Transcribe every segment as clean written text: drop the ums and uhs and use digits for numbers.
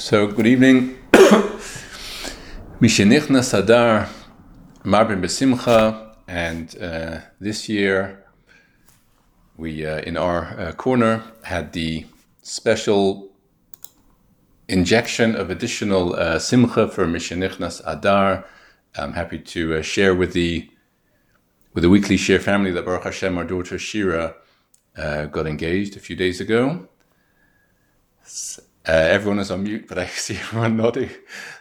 So, good evening. Mishenichnas Adar Marbin Besimcha, and this year we, in our corner, had the special injection of additional Simcha for Mishenichnas Adar. I'm happy to share with the weekly share family that Baruch Hashem, our daughter Shira, got engaged a few days ago. Everyone is on mute, but I see everyone nodding.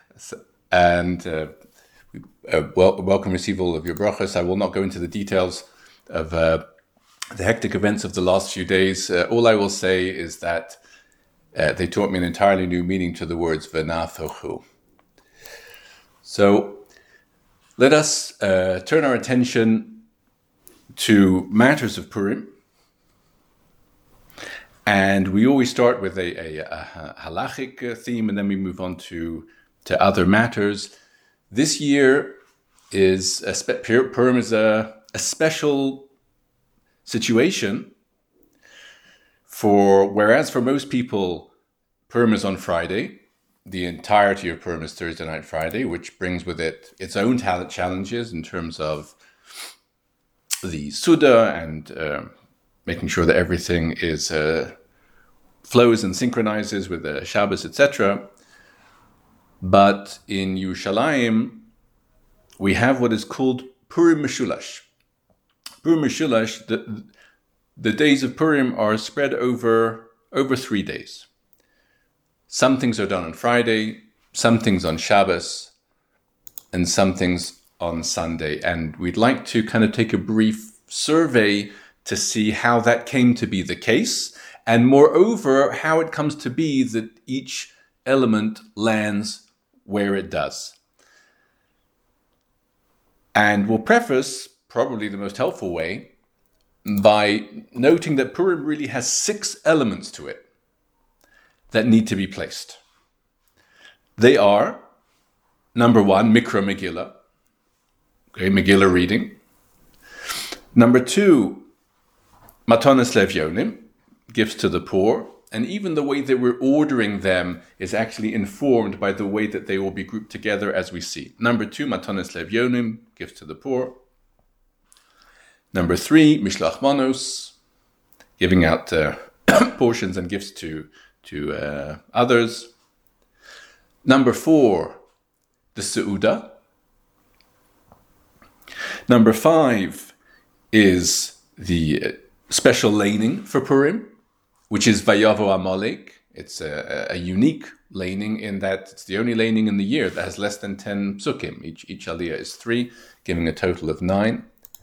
Welcome, receive all of your brachas. I will not go into the details of the hectic events of the last few days. All I will say is that they taught me an entirely new meaning to the words v'nathochu. So let us turn our attention to matters of Purim. And we always start with a halachic theme, and then we move on to other matters. This year is Purim is a special situation. Whereas for most people, Purim is on Friday, the entirety of Purim is Thursday night, Friday, which brings with it its own challenges in terms of the Suda and making sure that everything is flows and synchronizes with the Shabbos, etc. But in Yerushalayim, we have what is called Purim Meshulash. Purim Meshulash, the days of Purim are spread over 3 days. Some things are done on Friday, some things on Shabbos, and some things on Sunday. And we'd like to kind of take a brief survey to see how that came to be the case, and moreover, how it comes to be that each element lands where it does. And we'll preface, probably the most helpful way, by noting that Purim really has 6 elements to it that need to be placed. They are, number 1, Mikra Megillah, okay, Megillah reading. Number 2, Matanas Levyonim, gifts to the poor, and even the way that we're ordering them is actually informed by the way that they will be grouped together as we see. Number 2, Matanas Levyonim, gifts to the poor. Number 3, Mishlach Manos, giving out portions and gifts to others. Number 4, the Seuda. Number 5 is the special laning for Purim, which is Vayavo Amalek. It's a unique laning in that it's the only laning in the year that has less than 10 psukim. Each aliyah is 3, giving a total of 9.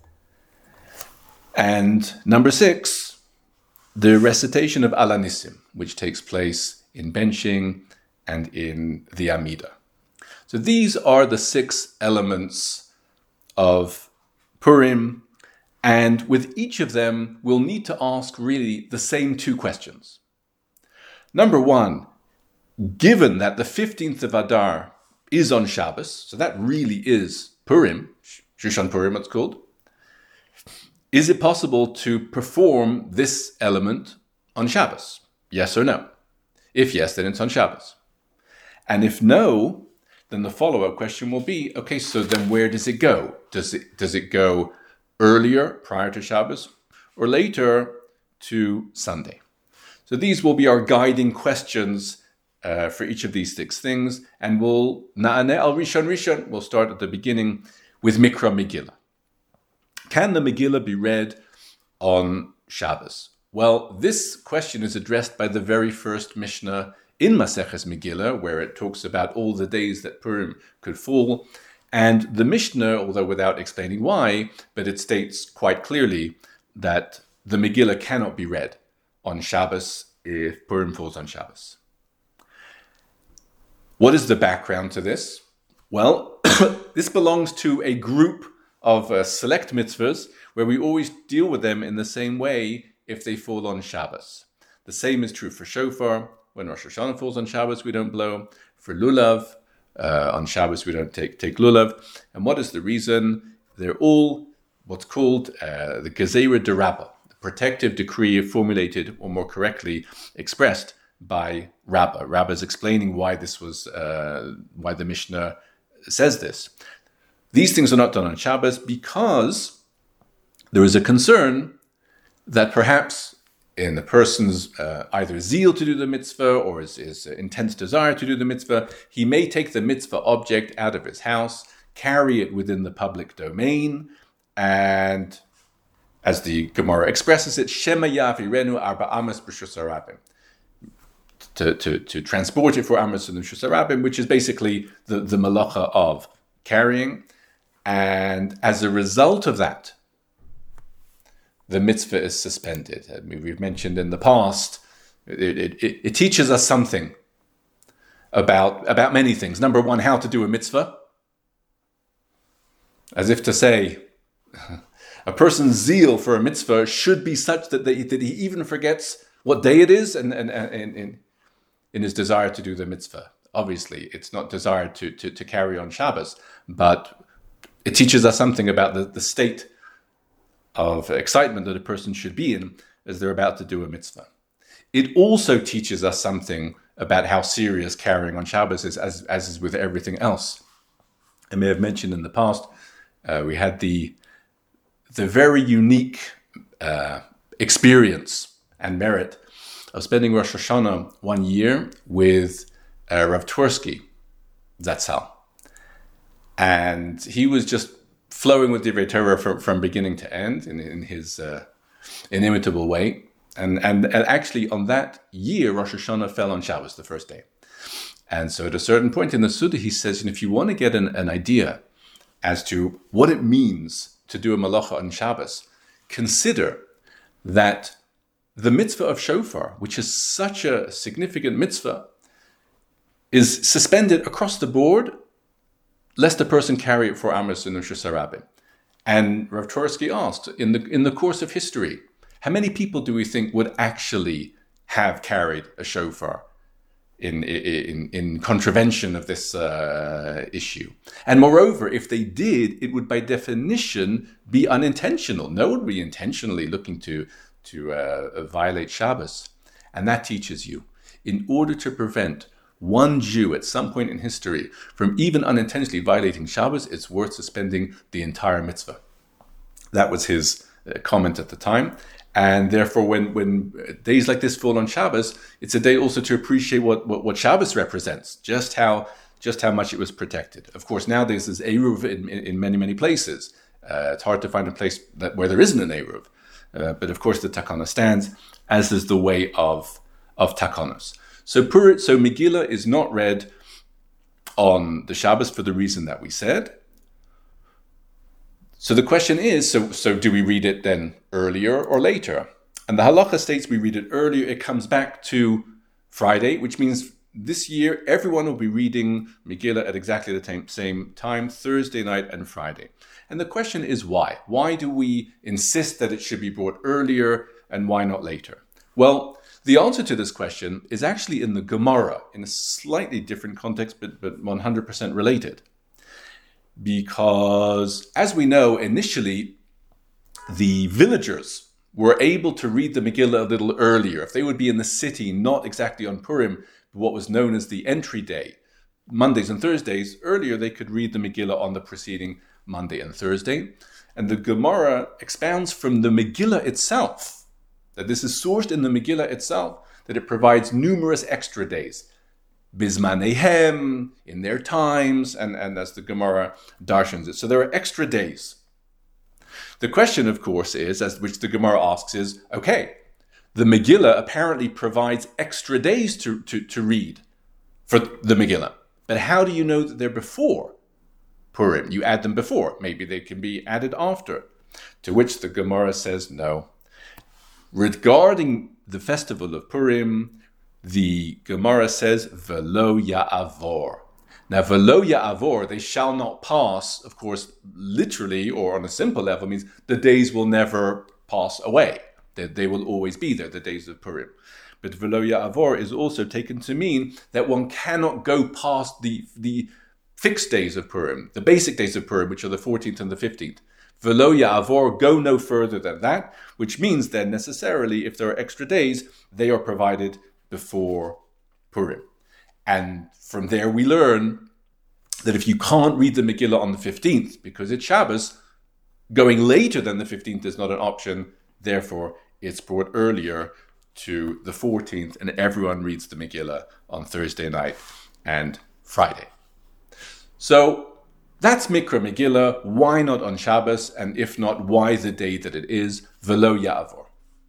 And number 6, the recitation of Alanissim, which takes place in benching and in the Amida. So these are the 6 elements of Purim. And with each of them, we'll need to ask really the same 2 questions. Number 1, given that the 15th of Adar is on Shabbos, so that really is Purim, Shushan Purim it's called, is it possible to perform this element on Shabbos? Yes or no? If yes, then it's on Shabbos. And if no, then the follow-up question will be, okay, so then where does it go? Does it go earlier, prior to Shabbos, or later to Sunday? So these will be our guiding questions for each of these 6 things, and we'll na'aneh al rishon. We'll start at the beginning with Mikra Megillah. Can the Megillah be read on Shabbos? Well, this question is addressed by the very first Mishnah in Maseches Megillah, where it talks about all the days that Purim could fall. And the Mishnah, although without explaining why, but it states quite clearly that the Megillah cannot be read on Shabbos if Purim falls on Shabbos. What is the background to this? Well, this belongs to a group of select mitzvahs where we always deal with them in the same way if they fall on Shabbos. The same is true for shofar. When Rosh Hashanah falls on Shabbos, we don't blow. For lulav, on Shabbos, we don't take lulav. And what is the reason? They're all what's called the Gezerah D'Rabbah, the protective decree formulated, or more correctly expressed, by Rabbah. Rabbah is explaining why this was, why the Mishnah says this. These things are not done on Shabbos because there is a concern that perhaps in the person's either zeal to do the mitzvah or his intense desire to do the mitzvah, he may take the mitzvah object out of his house, carry it within the public domain, and as the Gemara expresses it, Shema Yavirenu Arba Amas B'Shus Harabim, to transport it for Amos and B'Shus Harabim, which is basically the malacha of carrying. And as a result of that, the mitzvah is suspended. I mean, we've mentioned in the past, it teaches us something about many things. Number one, how to do a mitzvah. As if to say, a person's zeal for a mitzvah should be such that he even forgets what day it is and in his desire to do the mitzvah. Obviously, it's not desired to carry on Shabbos, but it teaches us something about the state of excitement that a person should be in as they're about to do a mitzvah. It also teaches us something about how serious carrying on Shabbos is, as is with everything else. I may have mentioned in the past, we had the very unique experience and merit of spending Rosh Hashanah one year with Rav Twersky Zatzal. And he was just flowing with Divrei Torah from beginning to end in his inimitable way. And actually on that year, Rosh Hashanah fell on Shabbos, the first day. And so at a certain point in the Suda, he says, if you want to get an idea as to what it means to do a malacha on Shabbos, consider that the mitzvah of shofar, which is such a significant mitzvah, is suspended across the board, lest a person carry it for Amos and B'Shus Harabim. And Rav Twersky asked, in the course of history, how many people do we think would actually have carried a shofar in contravention of this issue? And moreover, if they did, it would by definition be unintentional. No one would be intentionally looking to violate Shabbos. And that teaches you, in order to prevent one Jew at some point in history from even unintentionally violating Shabbos, it's worth suspending the entire mitzvah. That was his comment at the time. And therefore, when days like this fall on Shabbos, it's a day also to appreciate what Shabbos represents, just how much it was protected. Of course, nowadays there's Eruv in many, many places. It's hard to find a place where there isn't an Eruv. But of course, the Takana stands, as is the way of Takanos. So Megillah is not read on the Shabbos for the reason that we said. So the question is, so do we read it then earlier or later? And the halacha states we read it earlier. It comes back to Friday, which means this year everyone will be reading Megillah at exactly the same time, Thursday night and Friday. And the question is why? Why do we insist that it should be brought earlier and why not later? Well, the answer to this question is actually in the Gemara, in a slightly different context, but 100% related. Because, as we know, initially, the villagers were able to read the Megillah a little earlier. If they would be in the city, not exactly on Purim, but what was known as the entry day, Mondays and Thursdays, earlier they could read the Megillah on the preceding Monday and Thursday. And the Gemara expounds from the Megillah itself, that this is sourced in the Megillah itself, that it provides numerous extra days. Bizmanehem, in their times, and as the Gemara darshans it. So there are extra days. The question, of course, is, which the Gemara asks is, okay, the Megillah apparently provides extra days to read for the Megillah. But how do you know that they're before Purim? You add them before. Maybe they can be added after. To which the Gemara says no. Regarding the festival of Purim, the Gemara says, Velo Ya'avor. Now, Velo Ya'avor, they shall not pass, of course, literally or on a simple level, means the days will never pass away. They will always be there, the days of Purim. But Velo Ya'avor is also taken to mean that one cannot go past the fixed days of Purim, the basic days of Purim, which are the 14th and the 15th. Velo Ya'avor, go no further than that, which means that necessarily, if there are extra days, they are provided before Purim. And from there we learn that if you can't read the Megillah on the 15th because it's Shabbos, going later than the 15th is not an option. Therefore, it's brought earlier to the 14th, and everyone reads the Megillah on Thursday night and Friday. So that's Mikra Megillah. Why not on Shabbos? And if not, why the day that it is? Velo Ya'avor.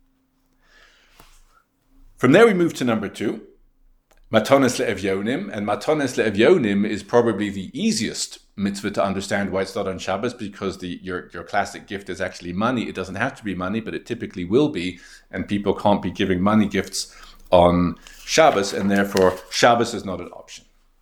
From there we move to number 2, Matones Le'Evyonim. And Matones Le'Evyonim is probably the easiest mitzvah to understand why it's not on Shabbos, because your classic gift is actually money. It doesn't have to be money, but it typically will be, and people can't be giving money gifts on Shabbos, and therefore Shabbos is not an option.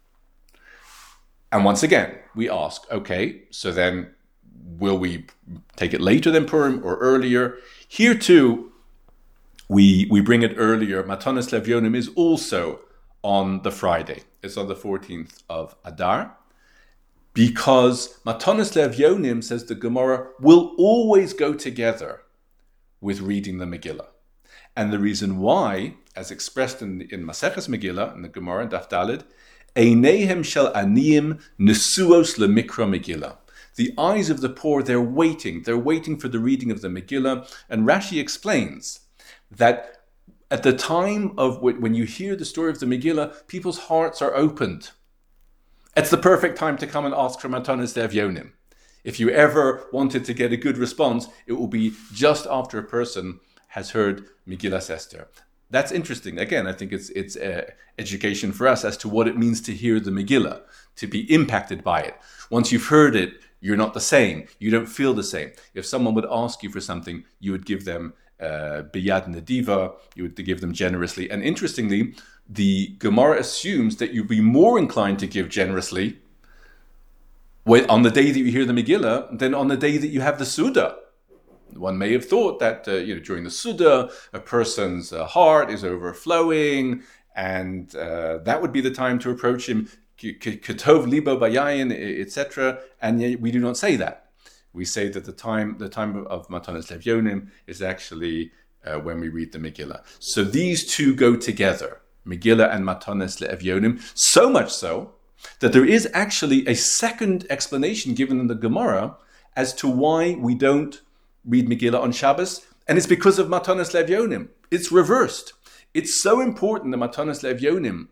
And once again, we ask, okay, so then will we take it later than Purim or earlier? Here too, we bring it earlier. Matones Le'Evyonim is also on the Friday. It's on the 14th of Adar. Because Matones Le'Evyonim, says the Gemara, will always go together with reading the Megillah. And the reason why, as expressed in Maseches Megillah, in the Gemara, Daf Daled, Einehem shel aniyim nesuos lemikra Megillah. The eyes of the poor, they're waiting for the reading of the Megillah. And Rashi explains that at the time of when you hear the story of the Megillah, people's hearts are opened. It's the perfect time to come and ask for Matones Le'Evyonim. If you ever wanted to get a good response, it will be just after a person has heard Megillas Esther. That's interesting. Again, I think it's education for us as to what it means to hear the Megillah, to be impacted by it. Once you've heard it, you're not the same. You don't feel the same. If someone would ask you for something, you would give them biyad nediva, you would give them generously. And interestingly, the Gemara assumes that you'd be more inclined to give generously on the day that you hear the Megillah than on the day that you have the Suda. One may have thought that during the Suda, a person's heart is overflowing, and that would be the time to approach him, ketov libo bayayin, etc. And yet we do not say that. We say that the time of Matones Le'Evyonim is actually when we read the Megillah. So these two go together, Megillah and Matones Le'Evyonim, so much so that there is actually a second explanation given in the Gemara as to why we don't read Megillah on Shabbos, and it's because of Matones Le'Evyonim. It's reversed. It's so important that Matones Le'Evyonim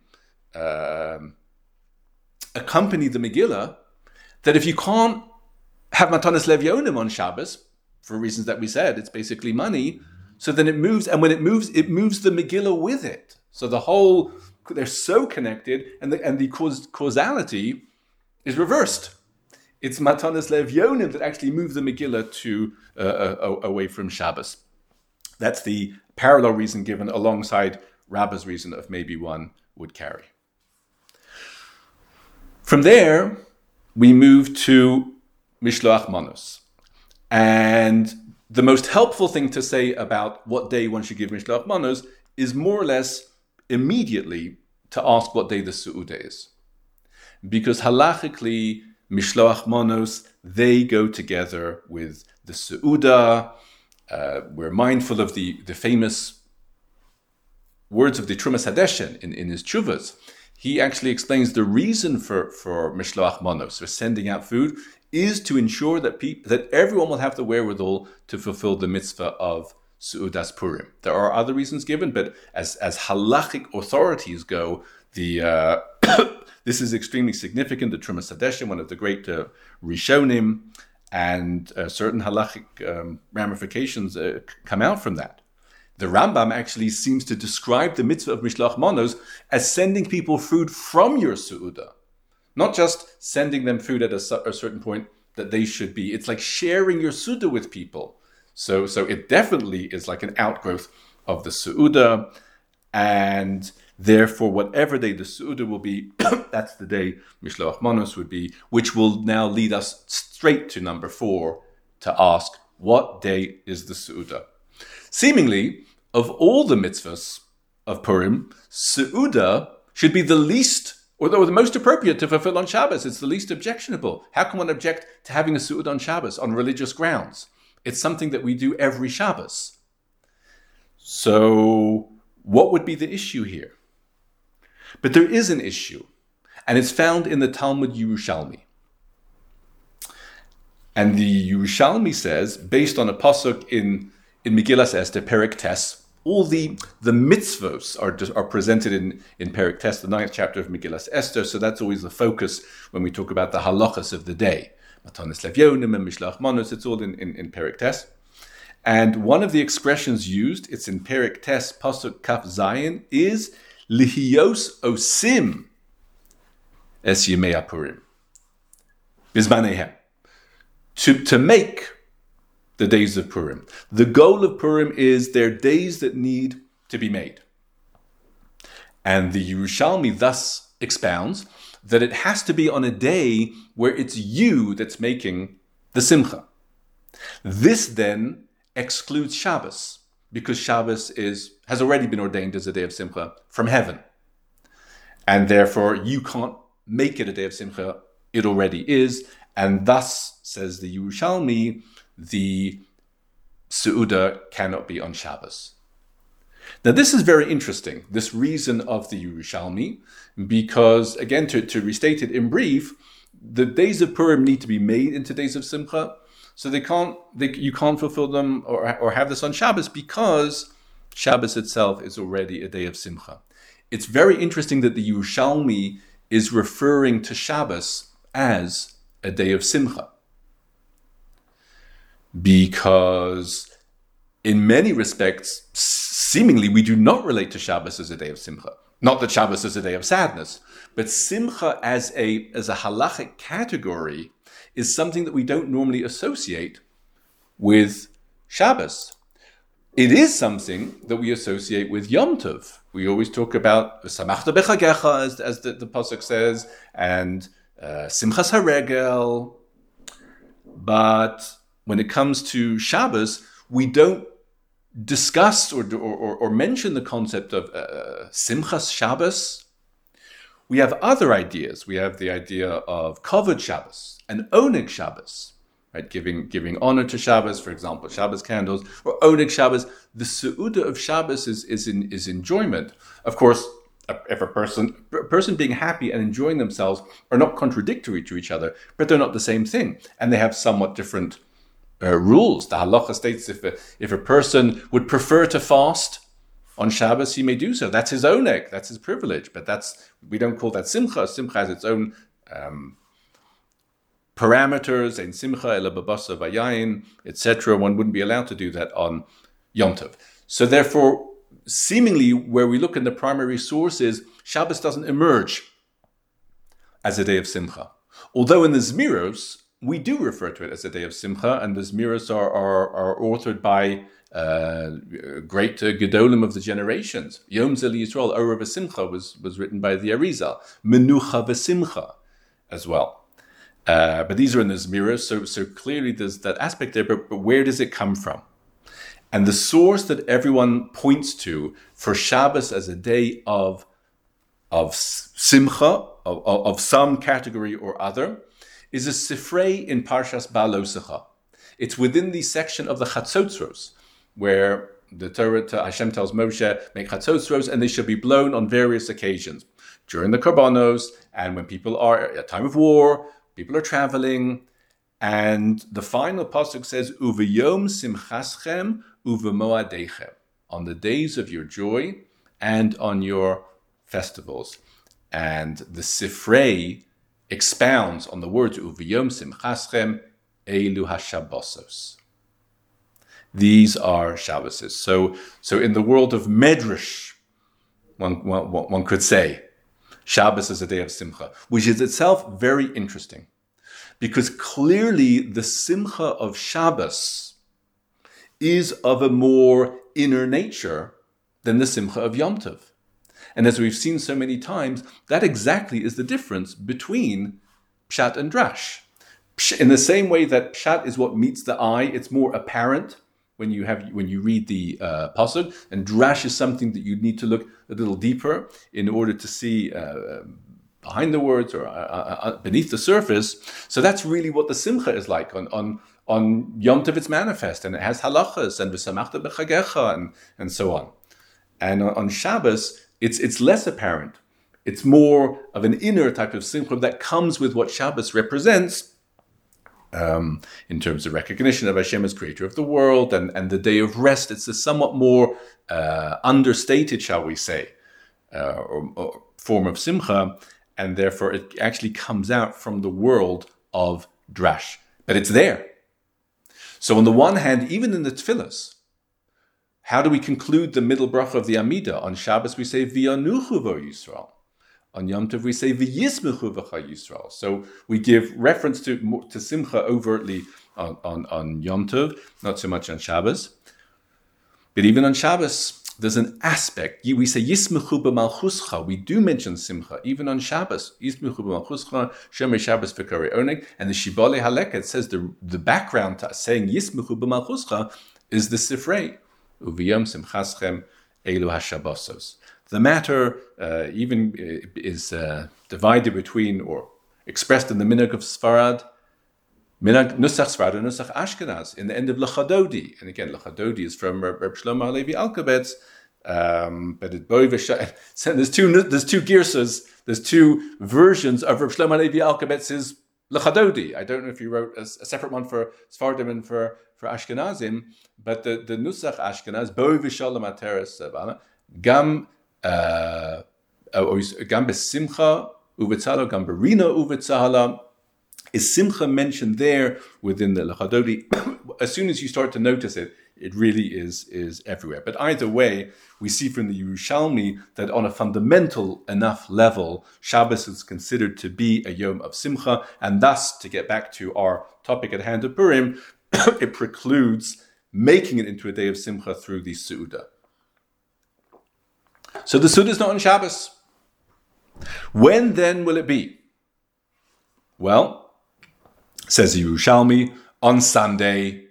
accompany the Megillah that if you can't have Matones Le'Evyonim on Shabbos, for reasons that we said, it's basically money, so then it moves, and when it moves the Megillah with it. So they're so connected, and the causality is reversed. It's Matones Le'Evyonim that actually move the Megillah to away from Shabbos. That's the parallel reason given alongside Rabbah's reason of maybe one would carry. From there, we move to Mishloach Manos. And the most helpful thing to say about what day one should give Mishloach Manos is more or less immediately to ask what day the Su'udah is. Because halachically, Mishloach Manos, they go together with the Su'udah. We're mindful of the famous words of the Trumas Hadeshen in his Tshuvas. He actually explains the reason for Mishloach Manos, for sending out food, is to ensure that everyone will have the wherewithal to fulfill the mitzvah of Su'udas Purim. There are other reasons given, but as halachic authorities go, this is extremely significant. The Trumas Hadeshen, one of the great Rishonim, and certain halachic ramifications come out from that. The Rambam actually seems to describe the mitzvah of Mishloach Manos as sending people food from your Su'udah, not just sending them food at a certain point that they should be. It's like sharing your Su'udah with people. So it definitely is like an outgrowth of the Su'udah, and therefore whatever day the Su'udah will be, that's the day Mishloach Manos would be, which will now lead us straight to number 4 to ask, what day is the Su'udah? Seemingly, of all the mitzvahs of Purim, Su'udah should be the least, or the most appropriate to fulfill on Shabbos. It's the least objectionable. How can one object to having a Su'udah on Shabbos on religious grounds? It's something that we do every Shabbos. So what would be the issue here? But there is an issue, and it's found in the Talmud Yerushalmi. And the Yerushalmi says, based on a pasuk in Megillas Esther, Perek Tes, all the mitzvos are presented in Perek Tes, the 9th chapter of Megillas Esther. So that's always the focus when we talk about the halachas of the day. Matanis Levyonim and Mishlach Manos, it's all in Perek Tes. And one of the expressions used, it's in Perek Tes, pasuk Kaf Zayin, is Lihios Osim Es Yemei HaPurim. Bizmanehem. To make the days of Purim. The goal of Purim is they're days that need to be made. And the Yerushalmi thus expounds that it has to be on a day where it's you that's making the simcha. This then excludes Shabbos, because Shabbos has already been ordained as a day of simcha from heaven. And therefore you can't make it a day of simcha, it already is. And thus, says the Yerushalmi, the Seudah cannot be on Shabbos. Now this is very interesting, this reason of the Yerushalmi, because again, to restate it in brief, the days of Purim need to be made into days of Simcha, so you can't fulfill them or have this on Shabbos, because Shabbos itself is already a day of Simcha. It's very interesting that the Yerushalmi is referring to Shabbos as a day of Simcha, because in many respects, seemingly we do not relate to Shabbos as a day of Simcha. Not that Shabbos is a day of sadness, but Simcha as a halachic category is something that we don't normally associate with Shabbos. It is something that we associate with Yom Tov. We always talk about Samachta Bechagecha, as the pasuk says, and Simchas HaRegel. But when it comes to Shabbos, we don't discuss or mention the concept of Simchas Shabbos. We have other ideas. We have the idea of Kavod Shabbos and Oneg Shabbos, right? Giving honor to Shabbos, for example, Shabbos candles, or Oneg Shabbos. The Seudah of Shabbos is enjoyment. Of course, if a person being happy and enjoying themselves are not contradictory to each other, but they're not the same thing, and they have somewhat different rules. The halacha states if a person would prefer to fast on Shabbos, he may do so. That's his oneg, that's his privilege. But we don't call that simcha. Simcha has its own parameters, and simcha ela babasa vayayin, etc. One wouldn't be allowed to do that on Yom Tov. So therefore, seemingly, where we look in the primary sources, Shabbos doesn't emerge as a day of simcha. Although in the Zmiros, we do refer to it as a day of Simcha, and the Zmiros are authored by great Gedolim of the generations. Yom Zel Yisrael, Ora V'Simcha was written by the Arizal. Menucha V'Simcha as well. But these are in the Zmiros, so clearly there's that aspect there, but where does it come from? And the source that everyone points to for Shabbos as a day of Simcha, of some category or other, is a sifrei in Parshas Ba'alosecha. It's within the section of the Chatzotzros, where the Torah, Hashem tells Moshe, make Chatzotzros, and they shall be blown on various occasions. During the Karbanos, and when people are at time of war, people are traveling, and the final pasuk says, Uveyom simchaschem uvemoadechem, on the days of your joy and on your festivals. And the sifrei expounds on the words Uviyom Simchaschem Elu HaShabbosos. These are Shabboses. So in the world of Medrash, one could say Shabbos is a day of Simcha, which is itself very interesting, because clearly the Simcha of Shabbos is of a more inner nature than the Simcha of Yom Tov. And as we've seen so many times, that exactly is the difference between Pshat and Drash. In the same way that Pshat is what meets the eye, it's more apparent when you read the pasuk, and Drash is something that you need to look a little deeper in order to see behind the words or beneath the surface. So that's really what the Simcha is like. On Yom Tov it's manifest, and it has halachas and v'samachta b'chagecha and so on. And on Shabbos, it's less apparent. It's more of an inner type of simcha that comes with what Shabbos represents, in terms of recognition of Hashem as creator of the world and the day of rest. It's a somewhat more understated, shall we say, or form of simcha, and therefore it actually comes out from the world of drash. But it's there. So on the one hand, even in the tefillas, how do we conclude the middle bracha of the Amida? On Shabbos we say V'yanuchu vo Yisrael. On Yom Tov we say V'yismechu v'cha Yisrael. So we give reference to simcha overtly on Yom Tov, not so much on Shabbos. But even on Shabbos, there's an aspect. We say Yismechu b'malchuscha. We do mention simcha even on Shabbos. Yismechu b'malchuscha, Shomer Shabbos v'karei oneg. And the Shibbolei Haleket says the background to saying Yismechu b'malchuscha is the Sifrei. Uviyom simchaschem elu hashabbosos. The matter even is divided between, or expressed in the minhag of Sfarad, minhag Nusach Sfarad and Nusach Ashkenaz, in the end of Lachadodi. And again, Lachadodi is from Reb Shlomo Halevi Alkabetz, but so there's two girsas, there's two versions of Reb Shlomo Halevi Alkabetz's Lachadodi. I don't know if he wrote a separate one for Sfardim and for Ashkenazim, but the Nusach Ashkenaz, Boi v'shalom ateres gam besimcha uvetzala, gam berina uvetzala. Is simcha mentioned there within the Lachadodi? As soon as you start to notice it, it really is everywhere. But either way, we see from the Yerushalmi that on a fundamental enough level, Shabbos is considered to be a Yom of Simcha, and thus, to get back to our topic at hand of Purim, it precludes making it into a day of Simcha through the Su'udah. So the Su'udah is not on Shabbos. When then will it be? Well, says the Yerushalmi, on Sunday.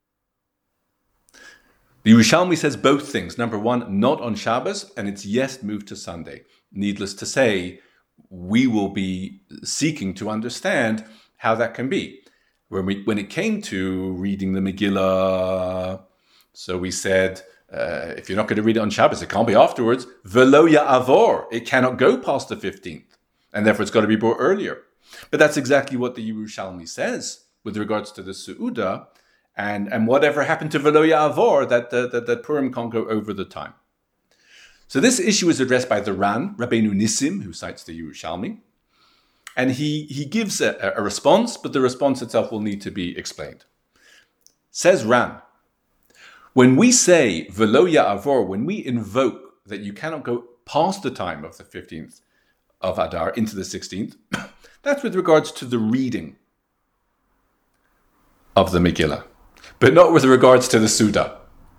The Yerushalmi says both things. Number one, not on Shabbos, and it's yes, moved to Sunday. Needless to say, we will be seeking to understand how that can be. When it came to reading the Megillah, so we said, if you're not going to read it on Shabbos, it can't be afterwards. Velo ya'avor, it cannot go past the 15th, and therefore it's got to be brought earlier. But that's exactly what the Yerushalmi says with regards to the Su'udah, and whatever happened to Velo Ya'avor, that Purim can't go over the time. So this issue is addressed by the Ran, Rabbeinu Nissim, who cites the Yerushalmi, and he gives a response, but the response itself will need to be explained. Says Ran, when we say Velo Ya'avor, when we invoke that you cannot go past the time of the 15th of Adar into the 16th, that's with regards to the reading of the Megillah, but not with regards to the Suda.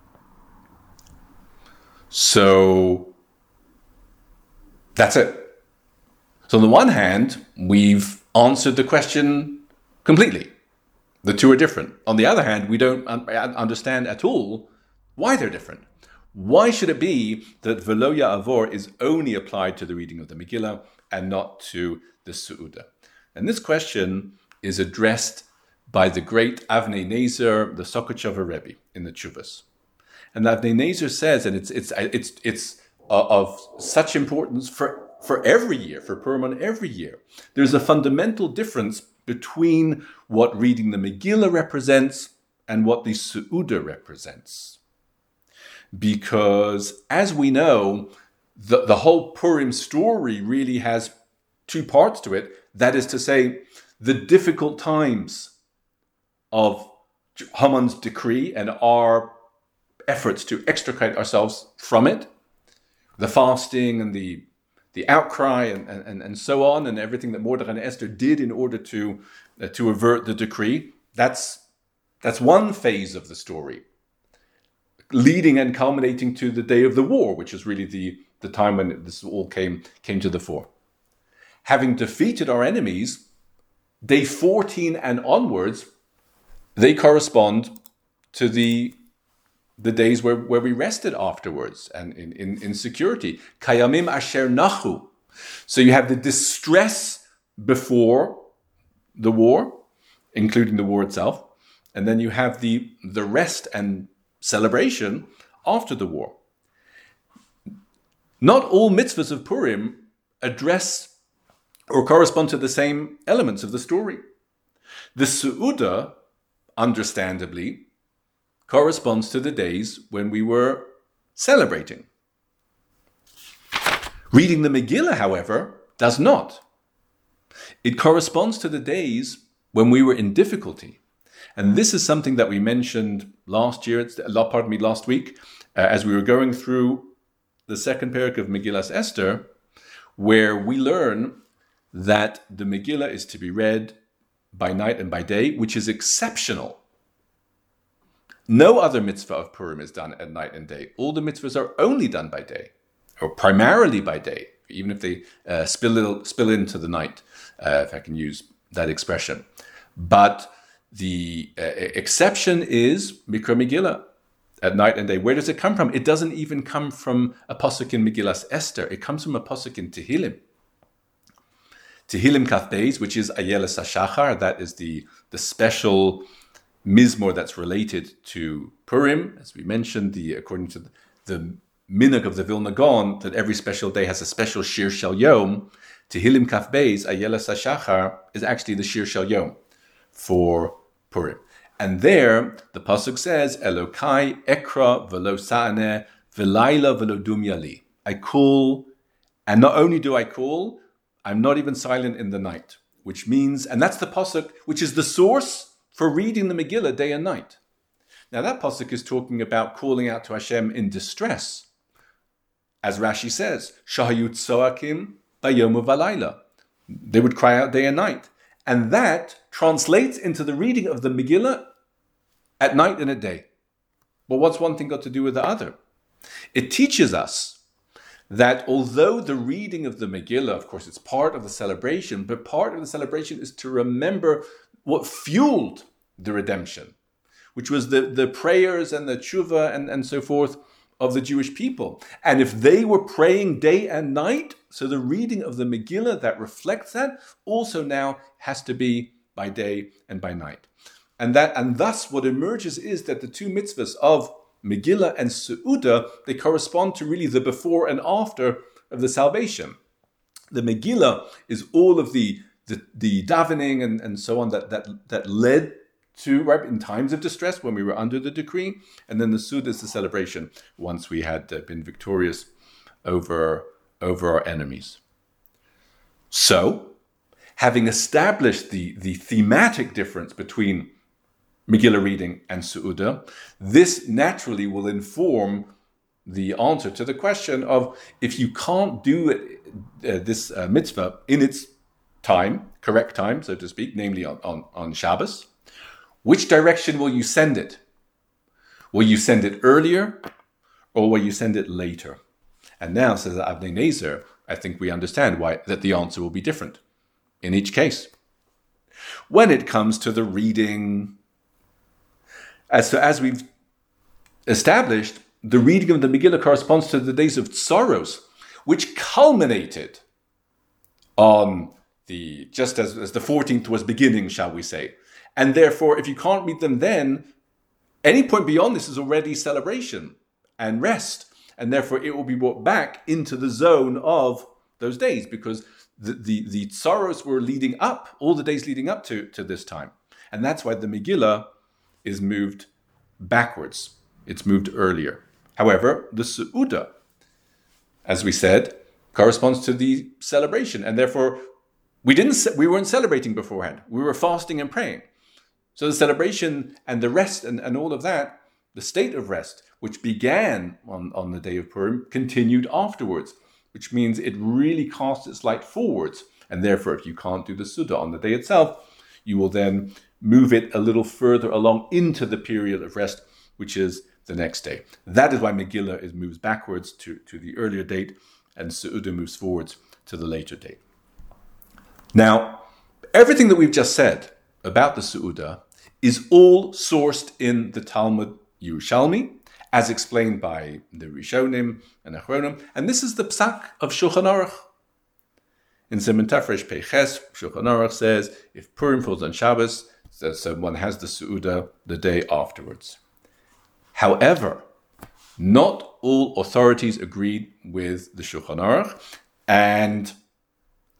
So that's it. So on the one hand, we've answered the question completely. The two are different. On the other hand, we don't understand at all why they're different. Why should it be that Velo Ya'avor is only applied to the reading of the Megillah and not to the Su'udah? And this question is addressed by the great Avnei Nezer, the Sokochover Rebbe, in the Tshuvos. And Avnei Nezer says, and it's of such importance for every year, for Purim on every year. There's a fundamental difference between what reading the Megillah represents and what the Su'udah represents. Because, as we know, the whole Purim story really has two parts to it. That is to say, the difficult times of Haman's decree and our efforts to extricate ourselves from it, the fasting and the outcry and so on, and everything that Mordechai and Esther did in order to avert the decree. That's one phase of the story, leading and culminating to the day of the war, which is really the time when this all came to the fore. Having defeated our enemies, day 14 and onwards, they correspond to the days where we rested afterwards and in security. Kayamim asher nachu. So you have the distress before the war, including the war itself, and then you have the rest and celebration after the war. Not all mitzvahs of Purim address or correspond to the same elements of the story. The Su'uda, understandably, corresponds to the days when we were celebrating. Reading the Megillah, however, does not. It corresponds to the days when we were in difficulty. And this is something that we mentioned last week, as we were going through the second parak of Megillas Esther, where we learn that the Megillah is to be read by night and by day, which is exceptional. No other mitzvah of Purim is done at night and day. All the mitzvahs are only done by day, or primarily by day, even if they spill into the night, if I can use that expression. But the exception is Mikra Megillah at night and day. Where does it come from? It doesn't even come from a pasuk in Megillas Esther. It comes from a pasuk in Tehillim. Tehillim Kaf Beis, which is Ayeles HaShachar, that is the special mizmor that's related to Purim. As we mentioned, according to the minhag of the Vilna Gaon, that every special day has a special Shir Shel Yom. Tehillim Kaf Beis, Ayeles HaShachar, is actually the Shir Shel Yom for Purim. And there, the pasuk says, Elokai ekra velo sa'aneh v'layla velo dumya li. I call, and not only do I call, I'm not even silent in the night. Which means, and that's the pasuk, which is the source for reading the Megillah day and night. Now that pasuk is talking about calling out to Hashem in distress. As Rashi says, Shahayut Soakim bayom v'layla. They would cry out day and night. And that translates into the reading of the Megillah at night and at day. But what's one thing got to do with the other? It teaches us that although the reading of the Megillah, of course, it's part of the celebration, but part of the celebration is to remember what fueled the redemption, which was the prayers and the tshuva and so forth of the Jewish people. And if they were praying day and night, so the reading of the Megillah that reflects that also now has to be by day and by night. And thus what emerges is that the two mitzvahs of Megillah and Su'uda, they correspond to really the before and after of the salvation. The Megillah is all of the davening and so on that led to, right, in times of distress when we were under the decree, and then the Su'uda is the celebration once we had been victorious over our enemies. So, having established the thematic difference between Megillah reading and Su'uda, this naturally will inform the answer to the question of, if you can't do this mitzvah in its time, correct time, so to speak, namely on Shabbos, which direction will you send it? Will you send it earlier, or will you send it later? And now, says Avnei Nezer, I think we understand why that the answer will be different in each case. When it comes to the reading, as we've established, the reading of the Megillah corresponds to the days of Tsaros, which culminated on just as the 14th was beginning, shall we say. And therefore, if you can't meet them then, any point beyond this is already celebration and rest. And therefore, it will be brought back into the zone of those days, because the Tsaros were leading up, all the days leading up to this time. And that's why the Megillah is moved backwards. It's moved earlier. However, the Su'uda, as we said, corresponds to the celebration. And therefore, we weren't celebrating beforehand. We were fasting and praying. So the celebration and the rest and all of that, the state of rest, which began on the day of Purim, continued afterwards, which means it really casts its light forwards. And therefore, if you can't do the Suda on the day itself, you will then move it a little further along into the period of rest, which is the next day. That is why Megillah moves backwards to the earlier date, and Su'uda moves forwards to the later date. Now, everything that we've just said about the Su'uda is all sourced in the Talmud Yerushalmi, as explained by the Rishonim and Achronim, and this is the Psak of Shulchan Aruch. In Siman Tafresh Peiches, Shulchan Aruch says, if Purim falls on Shabbos, so one has the Su'uda the day afterwards. However, not all authorities agreed with the Shulchan Aruch, and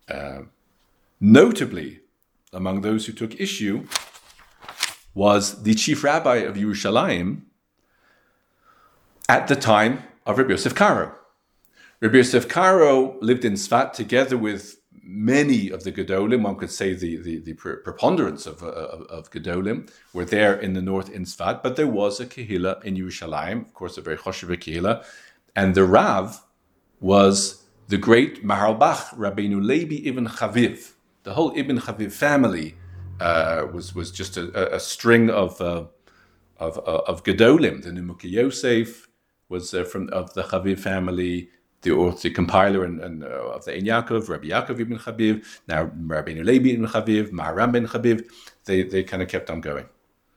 Notably, among those who took issue was the chief rabbi of Yerushalayim at the time of Rabbi Yosef Karo. Rabbi Yosef Karo lived in Tzfat together with many of the Gedolim. One could say the preponderance of Gedolim were there in the north in Tzfat, but there was a Kehillah in Yerushalayim, of course, a very choshev Kehillah, and the Rav was the great Maharil Bach, Rabbeinu Levi Ibn Chaviv. The whole Ibn Chaviv family was just a string of Gedolim. The Nimukei Yosef was of the Chaviv family. The compiler and of the Ein Yaakov, Rabbi Yaakov Ibn Chaviv, now Rabbeinu Levi Ibn Chaviv, Maharam Ben Chaviv, they kind of kept on going.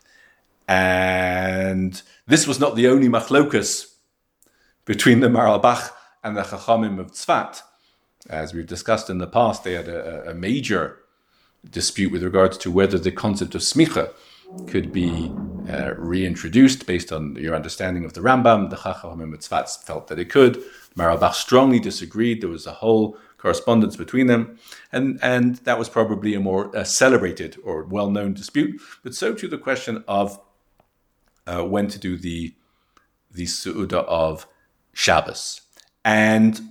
And this was not the only machlokas between the Maharil Bach and the Chachamim of Tzfat. As we've discussed in the past, they had a major dispute with regards to whether the concept of smicha could be reintroduced based on your understanding of the Rambam. The Chachamim of Tzfat felt that it could. Maharil Bach strongly disagreed. There was a whole correspondence between them, and that was probably a more celebrated or well-known dispute. But so too the question of when to do the Su'udah of Shabbos. And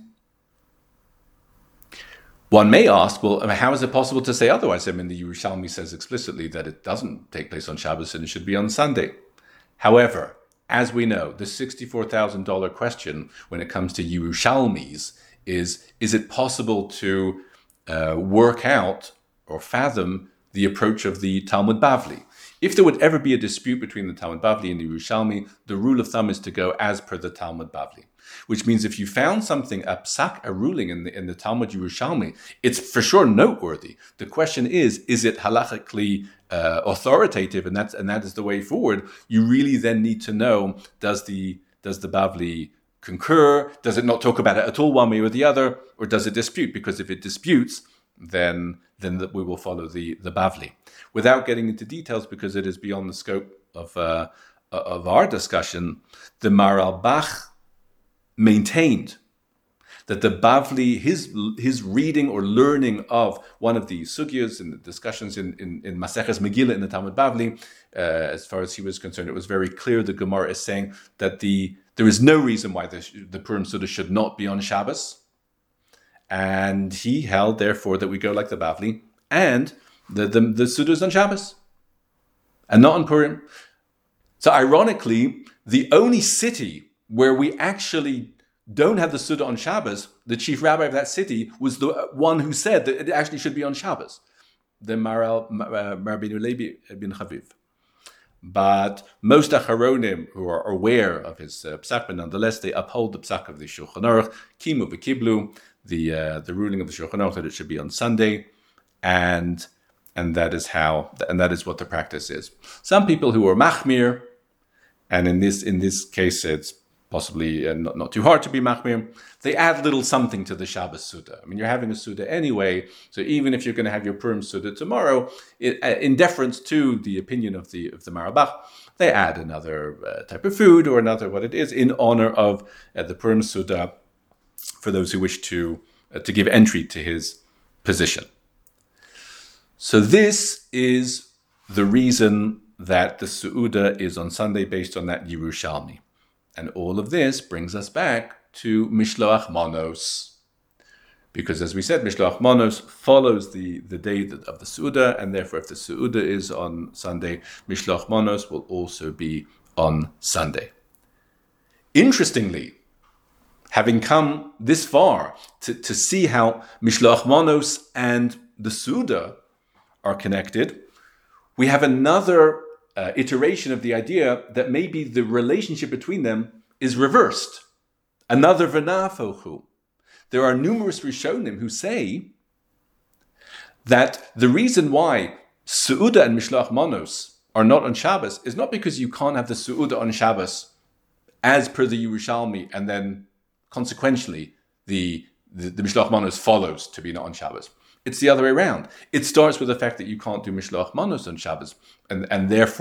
one may ask, well, how is it possible to say otherwise? I mean, the Yerushalmi says explicitly that it doesn't take place on Shabbos and it should be on Sunday. However, as we know, the $64,000 question when it comes to Yerushalmis is it possible to work out or fathom the approach of the Talmud Bavli? If there would ever be a dispute between the Talmud Bavli and the Yerushalmi, the rule of thumb is to go as per the Talmud Bavli. Which means if you found something, a psak, a ruling in the Talmud Yerushalmi, it's for sure noteworthy. The question is it halachically authoritative, and that is the way forward? You really then need to know, does the Bavli concur? Does it not talk about it at all one way or the other? Or does it dispute? Because if it disputes, then we will follow the Bavli. Without getting into details, because it is beyond the scope of our discussion, the Maharil Bach maintained that the Bavli, his reading or learning of one of the sugyas and the discussions in Maseches Megillah in the Talmud Bavli, as far as he was concerned, it was very clear the Gemara is saying that there is no reason why the Purim Suda should not be on Shabbos. And he held, therefore, that we go like the Bavli, and the Suda is on Shabbos, and not on Purim. So ironically, the only city where we actually don't have the Suda on Shabbos, the chief rabbi of that city was the one who said that it actually should be on Shabbos, the Rabbeinu Levi Ibn Chaviv. But most Acharonim who are aware of his psak, but nonetheless they uphold the psak of the Shulchan Aruch, Kimu v'Kiblu, the ruling of the Shulchan Aruch that it should be on Sunday, and that is what the practice is. Some people who are machmir, and in this case it's possibly not too hard to be machmir, they add little something to the Shabbos Suda. I mean, you're having a Suda anyway, so even if you're going to have your Purim Suda tomorrow, in deference to the opinion of the Maharil Bach, they add another type of food or another what it is in honor of the Purim Suda for those who wish to give entry to his position. So this is the reason that the Su'uda is on Sunday based on that Yerushalmi. And all of this brings us back to Mishloach Manos. Because as we said, Mishloach Manos follows the day of the Su'uda, and therefore if the Su'uda is on Sunday, Mishloach Manos will also be on Sunday. Interestingly, having come this far to see how Mishloach Manos and the Su'uda are connected, we have another iteration of the idea that maybe the relationship between them is reversed. Another v'nafochu. There are numerous Rishonim who say that the reason why Su'uda and Mishloach Manos are not on Shabbos is not because you can't have the Su'uda on Shabbos as per the Yerushalmi, and then consequentially the Mishloach Manos follows to be not on Shabbos. It's the other way around. It starts with the fact that you can't do Mishloach Manos on Shabbos, and therefore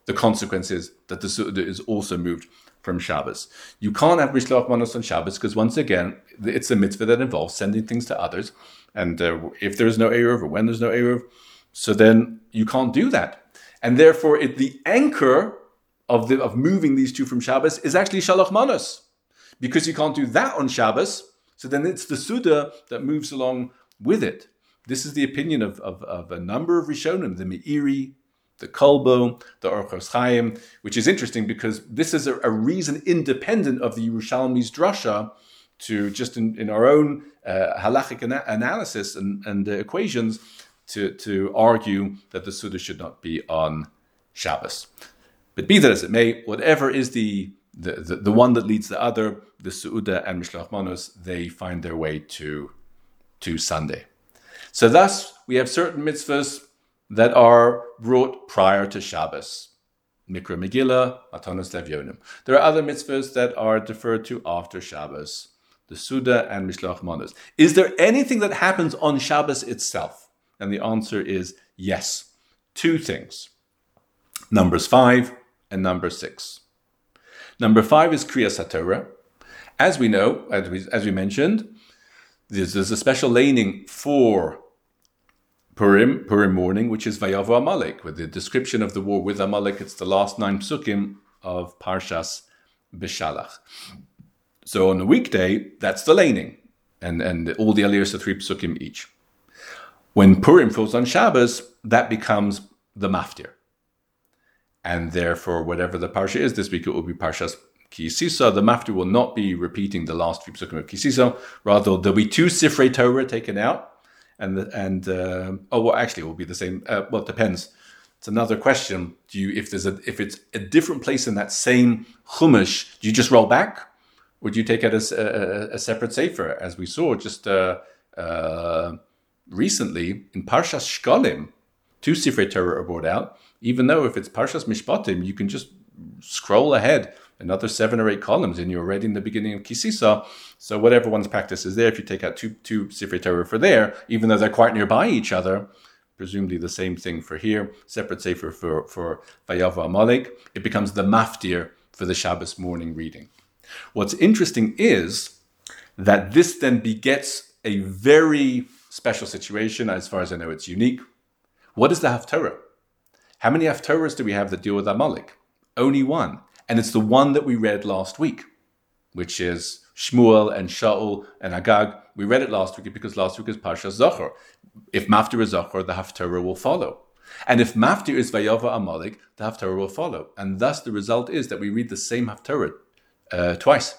the consequence is that the Suda is also moved from Shabbos. You can't have Mishloach Manos on Shabbos because, once again, it's a mitzvah that involves sending things to others. And if there's no Eruv or when there's no Eruv, so then you can't do that. And therefore, the anchor of moving these two from Shabbos is actually Shalach Manos. Because you can't do that on Shabbos, so then it's the Suda that moves along with it. This is the opinion of a number of Rishonim, the Meiri, the Kolbo, the Orchos Chaim, which is interesting because this is a reason independent of the Yerushalmi's drasha to just in our own halachic analysis and equations to argue that the Suda should not be on Shabbos. But be that as it may, whatever is the one that leads the other, the Su'uda and Mishloach Manos, they find their way to Sunday. So thus, we have certain mitzvahs that are brought prior to Shabbos. Mikra Megillah, Matanos Levyonim. There are other mitzvahs that are deferred to after Shabbos, the Suda and Mishloach Manos. Is there anything that happens on Shabbos itself? And the answer is yes. Two things. Numbers 5 and number 6. Number 5 is Kriyas HaTorah. As we know, as we mentioned, there's a special laning for Purim morning, which is Vayavu Amalek, with the description of the war with Amalek. It's the last 9 psukim of Parshas Beshalach. So on a weekday, that's the laning, and all the aliyos are 3 psukim each. When Purim falls on Shabbos, that becomes the maftir. And therefore, whatever the parsha is, this week it will be Parshas Ki Sisa. The maftir will not be repeating the last 3 psukim of Ki Sisa. Rather, there'll be 2 Sifrei Torah taken out. Actually, it will be the same. Well, it depends. It's another question. If it's a different place in that same chumash, do you just roll back, or do you take out a separate sefer, as we saw just recently in Parshas Shkolim? 2 Sifrei Torah are brought out. Even though if it's Parshas Mishpatim, you can just scroll ahead another 7 or 8 columns, and you're already in the beginning of Ki Sisa. So whatever one's practice is there, if you take out two Sifrei Torah for there, even though they're quite nearby each other, presumably the same thing for here, separate sefer for Vayavu Amalek, it becomes the maftir for the Shabbos morning reading. What's interesting is that this then begets a very special situation. As far as I know, it's unique. What is the Haftorah? How many Haftorahs do we have that deal with Amalek? Only one. And it's the one that we read last week, which is Shmuel and Shaul and Agag. We read it last week because last week is Parshas Zachor. If Maftir is Zachor, the Haftorah will follow. And if Maftir is Vayavu Amalek, the Haftorah will follow. And thus the result is that we read the same Haftorah twice.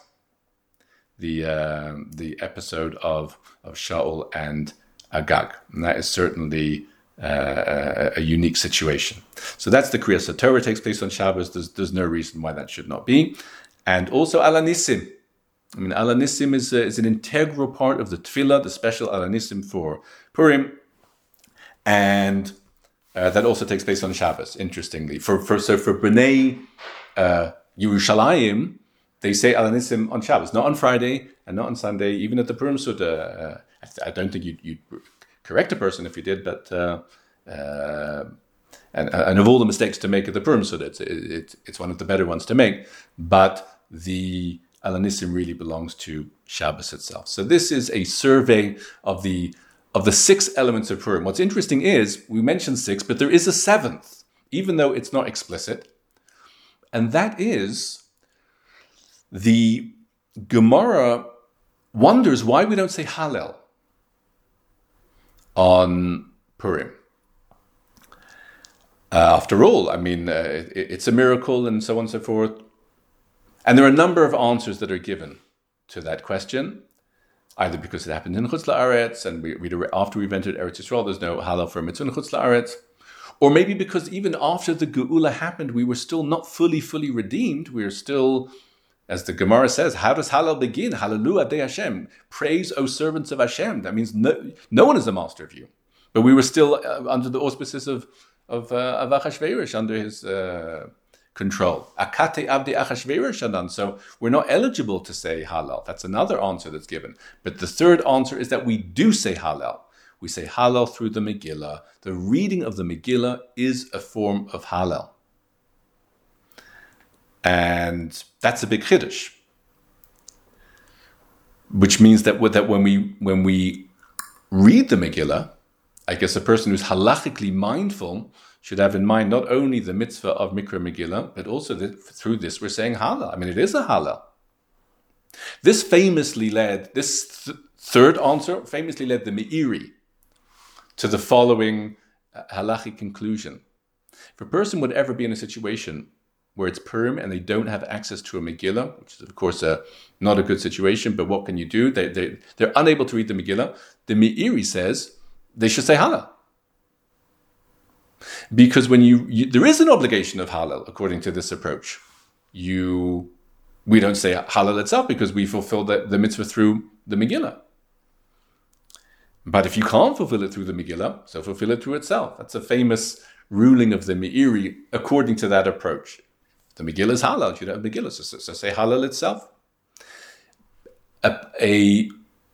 The episode of Shaul and Agag. And that is certainly a unique situation. So that's the Kriyas HaTorah takes place on Shabbos. There's no reason why that should not be. And also Alanissim. I mean, Alanissim is an integral part of the Tefillah, the special Alanissim for Purim. And that also takes place on Shabbos, interestingly. For B'nai Yerushalayim, they say Alanissim on Shabbos, not on Friday and not on Sunday, even at the Purim Suda. I don't think you'd correct a person if you did, but and of all the mistakes to make at the Purim Suda, it's one of the better ones to make. But the Alanissim really belongs to Shabbos itself. So this is a survey of the 6 elements of Purim. What's interesting is we mentioned 6, but there is a 7th, even though it's not explicit, and that is the Gemara wonders why we don't say Hallel on Purim. After all, I mean, it's a miracle and so on and so forth. And there are a number of answers that are given to that question, either because it happened in Chutz La'aretz, and after we've entered Eretz Yisrael, there's no Hallel for a mitzvah in Chutz La'aretz, or maybe because even after the Geula happened, we were still not fully redeemed. We are still, as the Gemara says, how does Hallel begin? Hallelu Adei Hashem. Praise, O servants of Hashem. That means no one is the master of you. But we were still under the auspices of Achashverosh, under his control. Akate Avdi Achashverosh Adan. So we're not eligible to say Hallel. That's another answer that's given. But the third answer is that we do say Hallel. We say Hallel through the Megillah. The reading of the Megillah is a form of Hallel. And that's a big chiddush. Which means that when we read the Megillah, I guess a person who's halachically mindful should have in mind not only the mitzvah of Mikra Megillah, but also that through this we're saying Hallel. I mean, it is a Hallel. This famously led, third answer famously led the Meiri to the following halachic conclusion. If a person would ever be in a situation where it's Purim and they don't have access to a Megillah, which is of course not a good situation, but what can you do? They're unable to read the Megillah. The Meiri says they should say Hallel. Because when there is an obligation of Hallel according to this approach. We don't say Hallel itself because we fulfill the mitzvah through the Megillah. But if you can't fulfill it through the Megillah, so fulfill it through itself. That's a famous ruling of the Meiri according to that approach. The Megillah is Hallel. You don't have Megillah, so say Hallel itself. A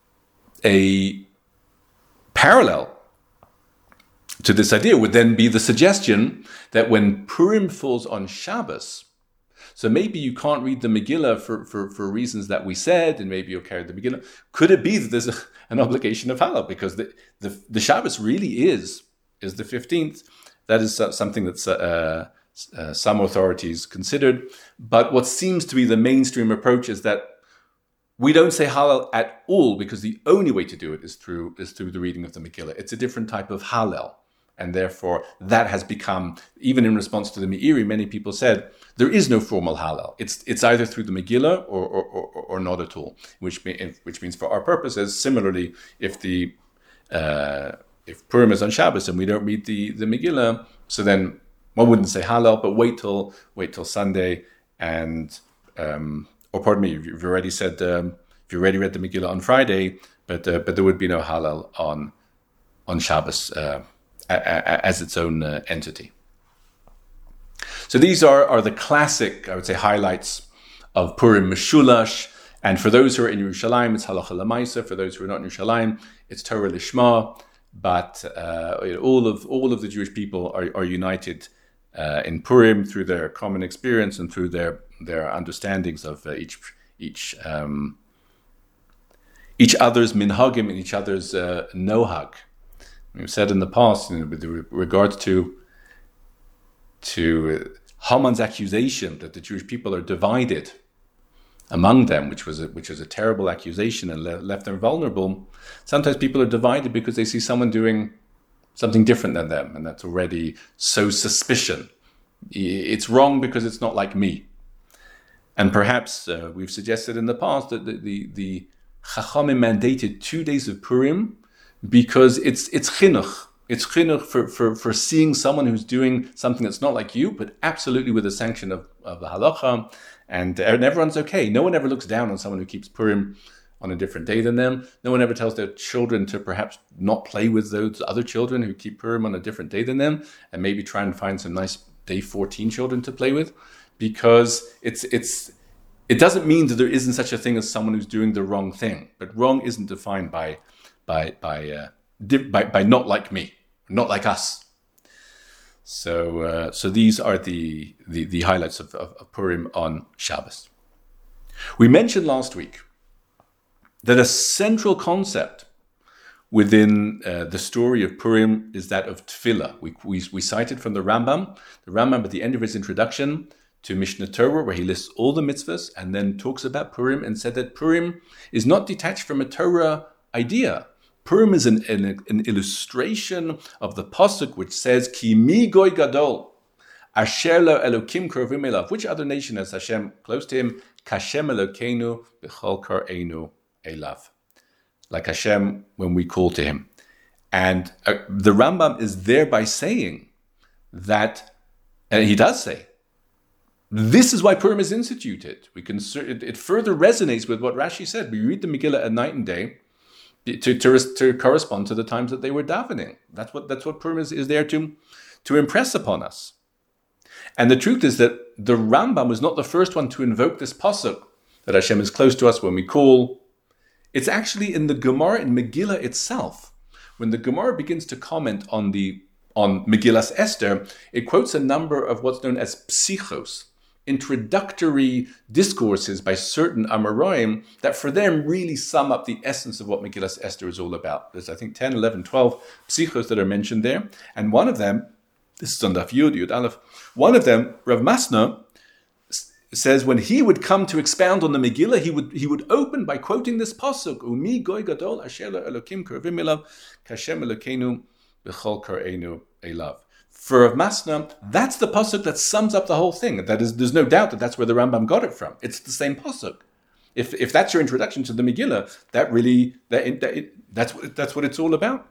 parallel to this idea would then be the suggestion that when Purim falls on Shabbos, so maybe you can't read the Megillah for reasons that we said, and maybe you'll carry the Megillah. Could it be that there's an obligation of Hallel? Because the Shabbos really is the 15th. That is something that's some authorities considered. But what seems to be the mainstream approach is that we don't say Hallel at all because the only way to do it is through the reading of the Megillah. It's a different type of Hallel. And therefore, that has become, even in response to the Meiri, many people said, there is no formal Hallel. It's either through the Megillah or not at all, which means for our purposes, similarly, if Purim is on Shabbos and we don't read the Megillah, so then one wouldn't say Hallel, but wait till Sunday, and or pardon me, you've already said if you already read the Megillah on Friday, but there would be no Hallel on Shabbos as its own entity. So these are the classic, I would say, highlights of Purim Meshulash. And for those who are in Yerushalayim, it's Halacha L'Maisa. For those who are not in Yerushalayim, it's Torah Lishma. But all of the Jewish people are united in Purim through their common experience and through their understandings of each other's minhagim and each other's nohag. We've said in the past, with regards to Haman's accusation that the Jewish people are divided among them, which was a terrible accusation and left them vulnerable. Sometimes people are divided because they see someone doing something different than them, and that's already so suspicion. It's wrong because it's not like me. And perhaps we've suggested in the past that the Chachamim mandated 2 days of Purim because it's chinuch. It's chinuch for seeing someone who's doing something that's not like you, but absolutely with the sanction of the halacha, and everyone's okay. No one ever looks down on someone who keeps Purim on a different day than them. No one ever tells their children to perhaps not play with those other children who keep Purim on a different day than them, and maybe try and find some nice day 14 children to play with, because it doesn't mean that there isn't such a thing as someone who's doing the wrong thing, but wrong isn't defined by not like me, not like us. So these are the highlights of Purim on Shabbos. We mentioned last week that a central concept within the story of Purim is that of tefillah. We cited from the Rambam at the end of his introduction to Mishnah Torah, where he lists all the mitzvahs and then talks about Purim, and said that Purim is not detached from a Torah idea. Purim is an illustration of the pasuk which says, Ki mi goy gadol, asher lo Elokim krovim elav. Which other nation has Hashem close to him? Kashem Elokeinu b'chol kar'enu elav. Like Hashem when we call to him. And the Rambam is thereby saying that, and he does say, this is why Purim is instituted. It further resonates with what Rashi said. We read the Megillah at night and day, to correspond to the times that they were davening. That's what Purim is there to impress upon us. And the truth is that the Rambam was not the first one to invoke this pasuk, that Hashem is close to us when we call. It's actually in the Gemara in Megillah itself. When the Gemara begins to comment on Megillas Esther, it quotes a number of what's known as psichos. introductory discourses by certain Amoraim that for them really sum up the essence of what Megillas Esther is all about. There's, I think, 10, 11, 12 psichos that are mentioned there. And one of them, this is on Daf Yud Aleph, one of them, Rav Masna, says when he would come to expound on the Megillah, he would open by quoting this pasuk, Umi goy gadol asher elokim karvim elav kashem elokeinu b'chol kar'enu elav. For Rav Masna, that's the pasuk that sums up the whole thing. That is, there's no doubt that that's where the Rambam got it from. It's the same pasuk. If that's your introduction to the Megillah, that's what it's all about.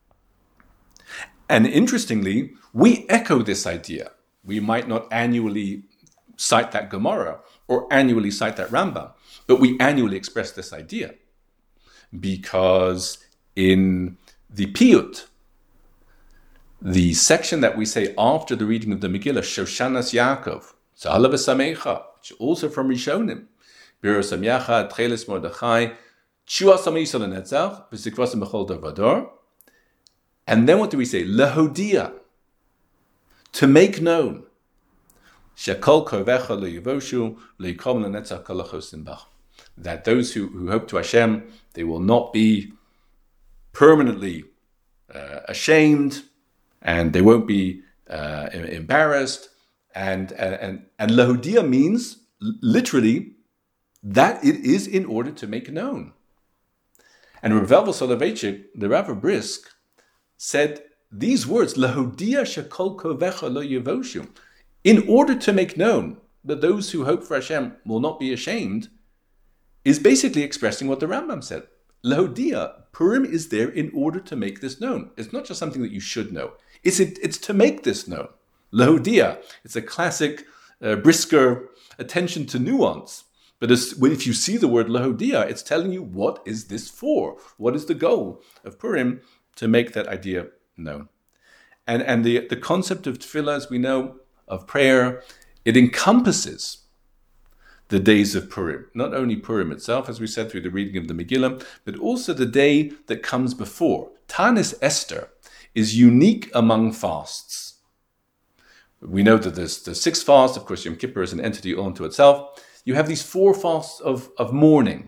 And interestingly, we echo this idea. We might not annually cite that Gemara or annually cite that Rambam, but we annually express this idea because in the Piyut, the section that we say after the reading of the Megillah, Shoshanas Yaakov, Tzahal v'Samecha, which is also from Rishonim, Biro Samyacha, Tcheles Mordechai, Shua Sameisal Netzach, V'Sikvasim B'chol Davador. And then what do we say? Lehodia, to make known. Shekol Kovecha Le'yivoshu, Le'yikom Le'netzach Kalachos Bach. That those who hope to Hashem, they will not be permanently ashamed, and they won't be embarrassed. And Lehodia means literally that it is in order to make known. And Rav Velvel Soloveitchik, the Rav of Brisk, said these words, Lehodia shekol kovecha lo yevoshu, in order to make known that those who hope for Hashem will not be ashamed, is basically expressing what the Rambam said. Lehodia, Purim is there in order to make this known. It's not just something that you should know. It's to make this known. Lehodia, it's a classic Brisker attention to nuance. But if you see the word Lehodia, it's telling you what is this for? What is the goal of Purim? To make that idea known. And the concept of tefillah, as we know, of prayer, it encompasses the days of Purim. Not only Purim itself, as we said through the reading of the Megillah, but also the day that comes before. Tanis Esther is unique among fasts. We know that there's the sixth fast, of course, Yom Kippur is an entity all unto itself. You have these 4 fasts of mourning.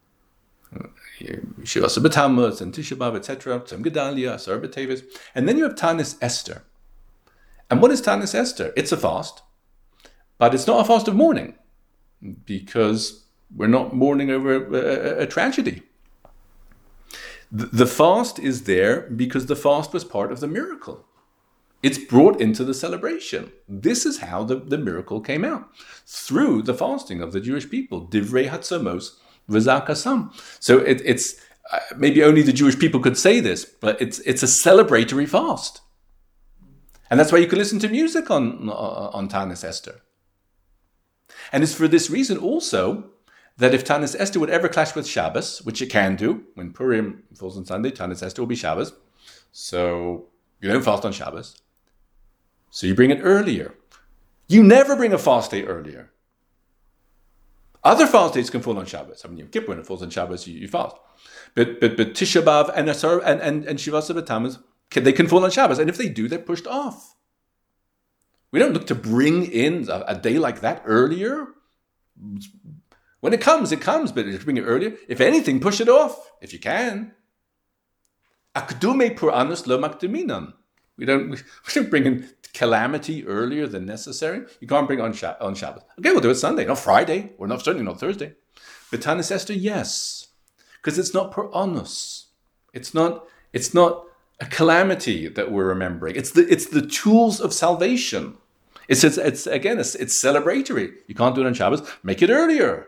Shivasa B'Tammuz and Tisha B'Av, etc., Tzom Gedalia, Asar B'Teves, and then you have Tanis Esther. And what is Tanis Esther? It's a fast, but it's not a fast of mourning, because we're not mourning over a tragedy. The fast is there because the fast was part of the miracle. It's brought into the celebration. This is how the miracle came out, through the fasting of the Jewish people. Divrei Hatzamos V'Zakasam. So it's maybe only the Jewish people could say this, but it's a celebratory fast. And that's why you can listen to music on Tanis Esther. And it's for this reason also that if Tanis Esther would ever clash with Shabbos, which it can do, when Purim falls on Sunday, Tanis Esther will be Shabbos. So you don't fast on Shabbos. So you bring it earlier. You never bring a fast day earlier. Other fast days can fall on Shabbos. I mean, Yom Kippur, when it falls on Shabbos, you fast. But Tisha B'Av and Asar and Shivasa B'Tammuz, they can fall on Shabbos. And if they do, they're pushed off. We don't look to bring in a day like that earlier. When it comes, but if you bring it earlier, if anything, push it off, if you can. Akdume pur anus lo makduminan. We don't bring in calamity earlier than necessary. You can't bring on Shabbos. Okay, we'll do it Sunday, not Friday, or certainly not Thursday. But Tanis Esther, yes, because it's not per anus. It's not a calamity that we're remembering. It's the tools of salvation. It's celebratory. You can't do it on Shabbos. Make it earlier.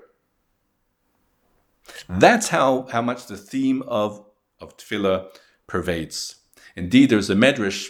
That's how much the theme of tefillah pervades. Indeed, there's a medrash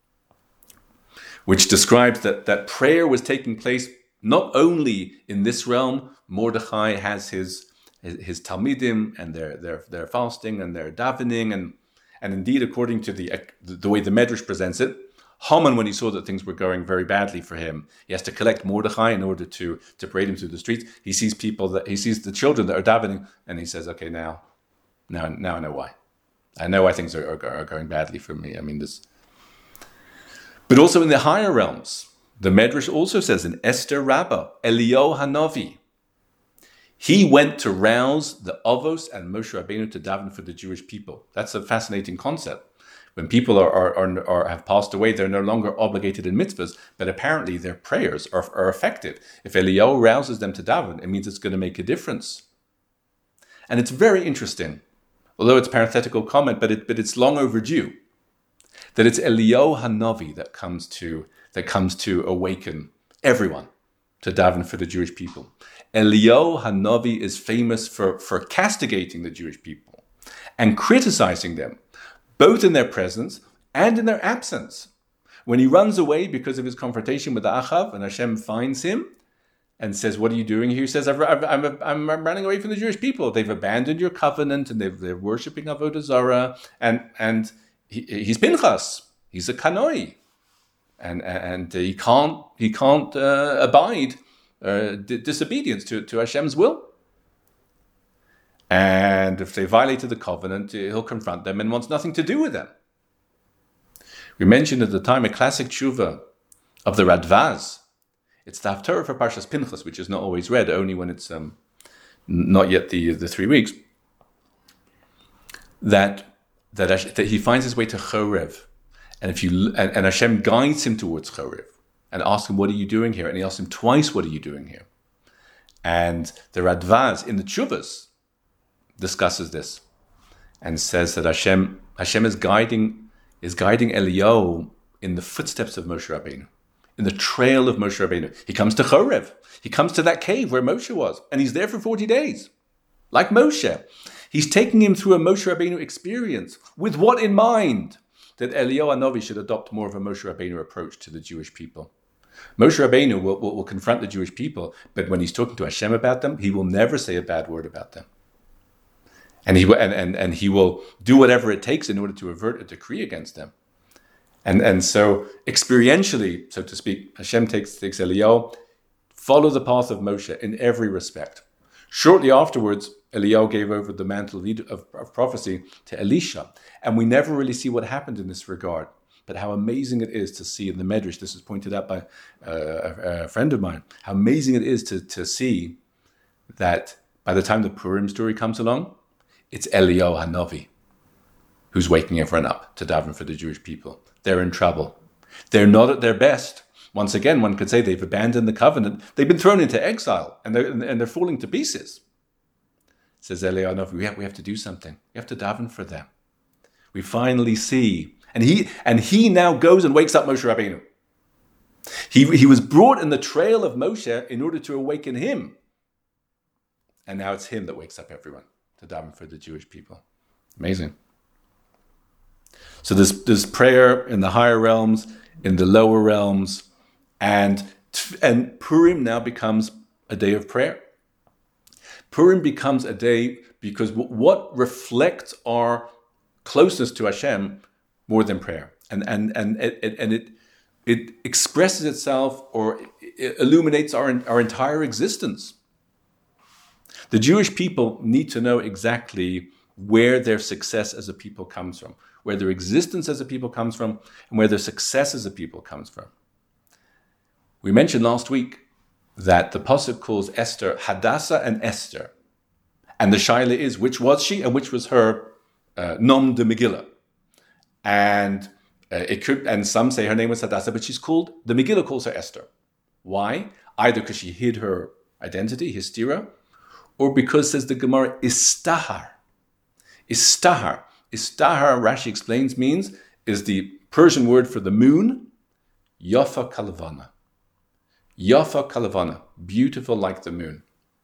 which describes that prayer was taking place not only in this realm. Mordechai has his talmidim and their fasting and their davening, and indeed, according to the way the medrash presents it, Haman, when he saw that things were going very badly for him, he has to collect Mordechai in order to parade him through the streets. He sees the children that are davening, and he says, "Okay, now I know why. I know why things are going badly for me." I mean, this. But also in the higher realms, The Medrash also says in Esther Rabbah, Eliyahu Hanavi, he went to rouse the Avos and Moshe Rabbeinu to daven for the Jewish people. That's a fascinating concept. When people have passed away, they're no longer obligated in mitzvahs, but apparently their prayers are effective. If Eliyahu rouses them to daven, it means it's going to make a difference. And it's very interesting, although it's a parenthetical comment, but it's long overdue, that it's Eliyahu Hanavi that comes to awaken everyone to daven for the Jewish people. Eliyahu Hanavi is famous for castigating the Jewish people and criticizing them, both in their presence and in their absence. When he runs away because of his confrontation with Achav, and Hashem finds him and says, "What are you doing here?" He says, I'm running away from the Jewish people. They've abandoned your covenant and they're worshipping Avodah Zarah. And he's Pinchas. He's a Kanoi. And he can't abide disobedience to Hashem's will. And if they violated the covenant, he'll confront them and wants nothing to do with them. We mentioned at the time a classic tshuva of the Radvaz. It's the Haftarah for Parshas Pinchas, which is not always read, only when it's not yet the 3 weeks. That he finds his way to Chorev, and Hashem guides him towards Chorev and asks him, "What are you doing here?" And he asks him twice, "What are you doing here?" And the Radvaz in the Tshuvas discusses this and says that Hashem is guiding Eliyahu in the footsteps of Moshe Rabbeinu, in the trail of Moshe Rabbeinu. He comes to Chorev. He comes to that cave where Moshe was, and he's there for 40 days. Like Moshe, he's taking him through a Moshe Rabbeinu experience. With what in mind? That Eliyahu Hanavi should adopt more of a Moshe Rabbeinu approach to the Jewish people. Moshe Rabbeinu will confront the Jewish people, but when he's talking to Hashem about them, he will never say a bad word about them. And he will do whatever it takes in order to avert a decree against them. And so experientially, so to speak, Hashem takes Eliyahu, follow the path of Moshe in every respect. Shortly afterwards, Eliyahu gave over the mantle of prophecy to Elisha. And we never really see what happened in this regard. But how amazing it is to see in the Medrash, this is pointed out by a friend of mine, how amazing it is to see that by the time the Purim story comes along, it's Eliyahu Hanavi who's waking everyone up to daven for the Jewish people. They're in trouble. They're not at their best. Once again, one could say they've abandoned the covenant. They've been thrown into exile, and they're falling to pieces. Says Eliyahu Hanavi, we have to do something. We have to daven for them. We finally see, and he now goes and wakes up Moshe Rabbeinu. He was brought in the trail of Moshe in order to awaken him, and now it's him that wakes up everyone to daven for the Jewish people. Amazing. So there's prayer in the higher realms, in the lower realms, and Purim now becomes a day of prayer. Purim becomes a day because what reflects our closeness to Hashem more than prayer, and it expresses itself or it illuminates our entire existence. The Jewish people need to know exactly where their success as a people comes from, where their existence as a people comes from, and where their success as a people comes from. We mentioned last week that the Pasuk calls Esther Hadassah and Esther. And the shaila is, which was she and which was her nom de Megillah? And and some say her name was Hadassah, but the Megillah calls her Esther. Why? Either because she hid her identity, histira, or because, says the Gemara, istahar. Istahar, Rashi explains, is the Persian word for the moon, Yafa Kalavana. Yafa Kalavana, beautiful like the moon.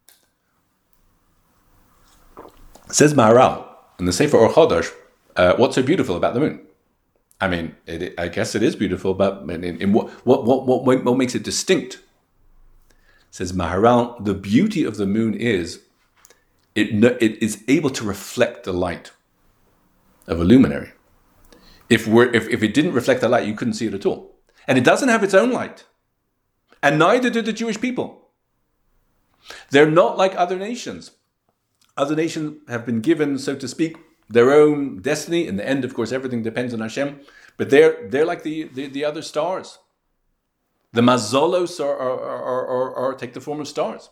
Says Maharal in the Sefer Or Chodesh, what's so beautiful about the moon? I mean, I guess it is beautiful, but in what makes it distinct? Says Maharal, the beauty of the moon is it is able to reflect the light of a luminary. If it didn't reflect the light, you couldn't see it at all. And it doesn't have its own light. And neither do the Jewish people. They're not like other nations. Other nations have been given, so to speak, their own destiny. In the end, of course, everything depends on Hashem. But they're like the other stars. The mazolos are take the form of stars.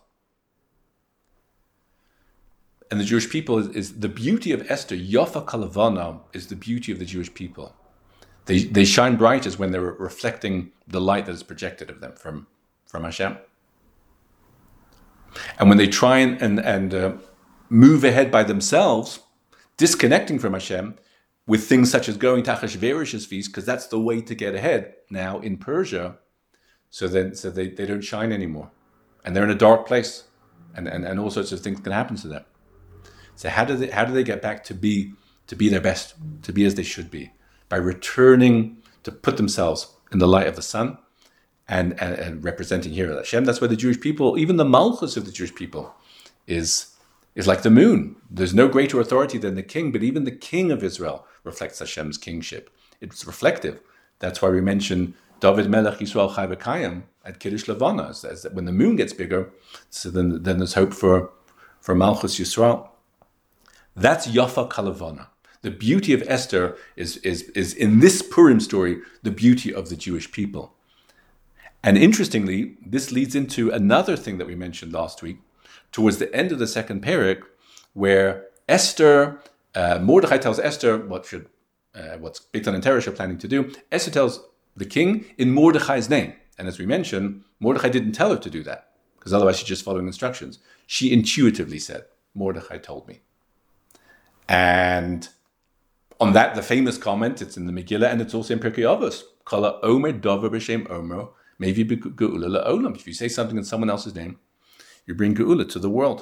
And the Jewish people is the beauty of Esther. Yofa Kalavana is the beauty of the Jewish people. They shine bright as when they're reflecting the light that is projected of them from Hashem. And when they try and move ahead by themselves, disconnecting from Hashem, with things such as going to Achashverosh's feast, because that's the way to get ahead now in Persia, so they don't shine anymore. And they're in a dark place. And all sorts of things can happen to them. So how do they get back to be their best, to be as they should be? By returning to put themselves in the light of the sun and representing here Hashem. That's why the Jewish people, even the Malchus of the Jewish people, is like the moon. There's no greater authority than the king, but even the king of Israel reflects Hashem's kingship. It's reflective. That's why we mention David Melech Yisrael Chai V'Kayim at Kiddush Levana, as when the moon gets bigger, so then there's hope for Malchus Yisrael. That's Yafa Kalavana. The beauty of Esther is in this Purim story, the beauty of the Jewish people. And interestingly, this leads into another thing that we mentioned last week, towards the end of the second perek, where Esther, Mordechai tells Esther what's Beitan and Teresh are planning to do. Esther tells the king in Mordechai's name. And as we mentioned, Mordechai didn't tell her to do that, because otherwise she's just following instructions. She intuitively said, Mordechai told me. And on that, the famous comment, it's in the Megillah and it's also in Pirkei Avos. Kala Omer Dover B'Shem Omro, Mevi Geula La'olam. If you say something in someone else's name, you bring Geula to the world.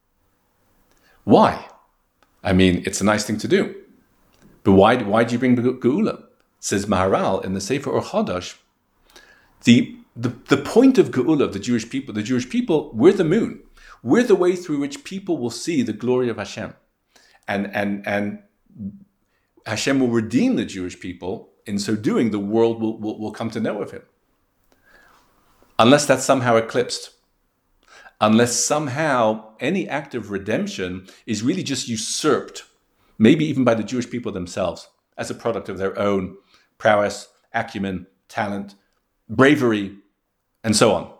Why? I mean, it's a nice thing to do. But why do you bring Geula? Says Maharal in the Sefer Or Chadash, the point of Geula of the Jewish people, we're the moon. We're the way through which people will see the glory of Hashem. And Hashem will redeem the Jewish people. In so doing, the world will come to know of him. Unless that's somehow eclipsed. Unless somehow any act of redemption is really just usurped, maybe even by the Jewish people themselves, as a product of their own prowess, acumen, talent, bravery, and so on.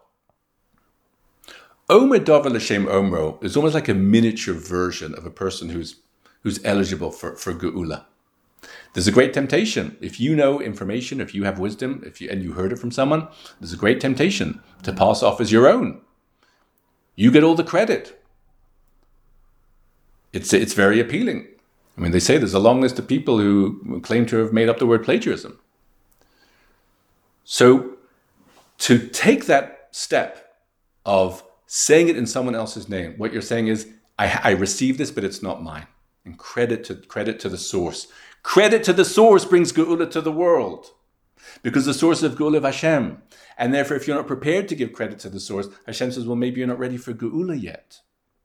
Omer Davar L'Shem Omro is almost like a miniature version of a person who's eligible for Geula. There's a great temptation. If you know information, if you have wisdom, and you heard it from someone, there's a great temptation to pass off as your own. You get all the credit. It's very appealing. I mean, they say there's a long list of people who claim to have made up the word plagiarism. So to take that step of saying it in someone else's name, what you're saying is, I received this, but it's not mine. And credit to the source. Credit to the source brings Geula to the world. Because the source of Geula is Hashem. And therefore, if you're not prepared to give credit to the source, Hashem says, well, maybe you're not ready for Geula yet.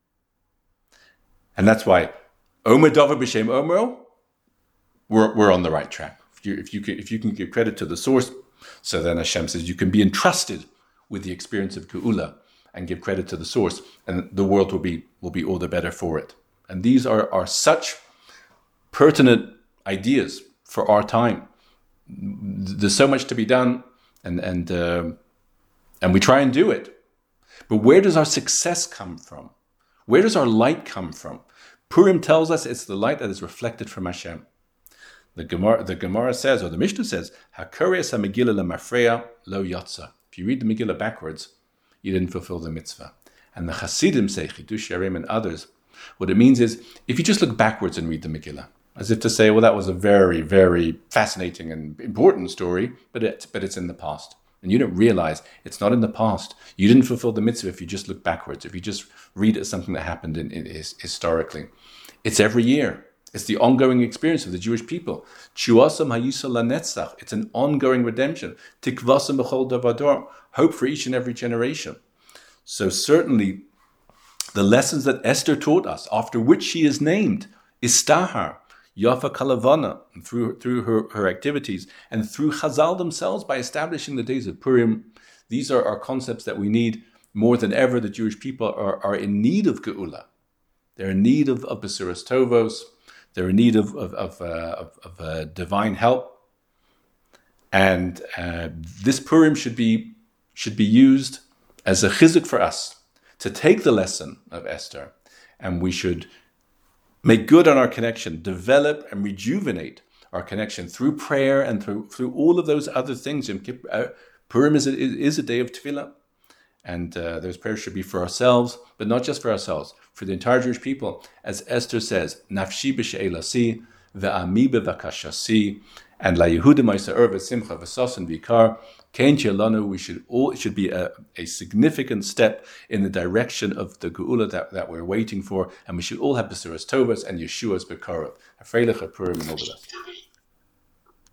And that's why, Omer Davar B'Shem Omro, we're on the right track. If you can give credit to the source, so then Hashem says you can be entrusted with the experience of Geula and give credit to the source, and the world will be all the better for it. And these are such pertinent ideas for our time. There's so much to be done, and we try and do it. But where does our success come from? Where does our light come from? Purim tells us it's the light that is reflected from Hashem. The Gemara says, or the Mishnah says, "Hakurias ha-Megillah lemafreya lo yotza." If you read the Megillah backwards, you didn't fulfill the mitzvah. And the Hasidim say, Chidush Yarim and others, what it means is, if you just look backwards and read the Megillah, as if to say, well, that was a very, very fascinating and important story, but it's in the past. And you don't realize it's not in the past. You didn't fulfill the mitzvah if you just look backwards, if you just read it as something that happened historically. It's every year. It's the ongoing experience of the Jewish people. Tshuasam hayisa lanetzach. It's an ongoing redemption. Tikvasam b'chol davador. Hope for each and every generation. So certainly, the lessons that Esther taught us, after which she is named, Istahar, Yafa Kalavana, and through her activities, and through Chazal themselves by establishing the days of Purim, these are concepts that we need more than ever. The Jewish people are in need of Geula. They're in need of Besuras Tovos. They're in need of divine help. And this Purim should be should be used as a chizuk for us to take the lesson of Esther, and we should make good on our connection, develop and rejuvenate our connection through prayer and through all of those other things. Purim is a day of tefillah, and those prayers should be for ourselves, but not just for ourselves, for the entire Jewish people. As Esther says, Nafshi b'she'elasi, ve'ami b'vakashasi, and la Yehuda ma'isa'er v'simcha v'sasan v'ikar, Kein Lanu, it should be a significant step in the direction of the Geula that we're waiting for, and we should all have Besuras Tovas and Yeshua's Bekarov. Afreilich Purim and all of that.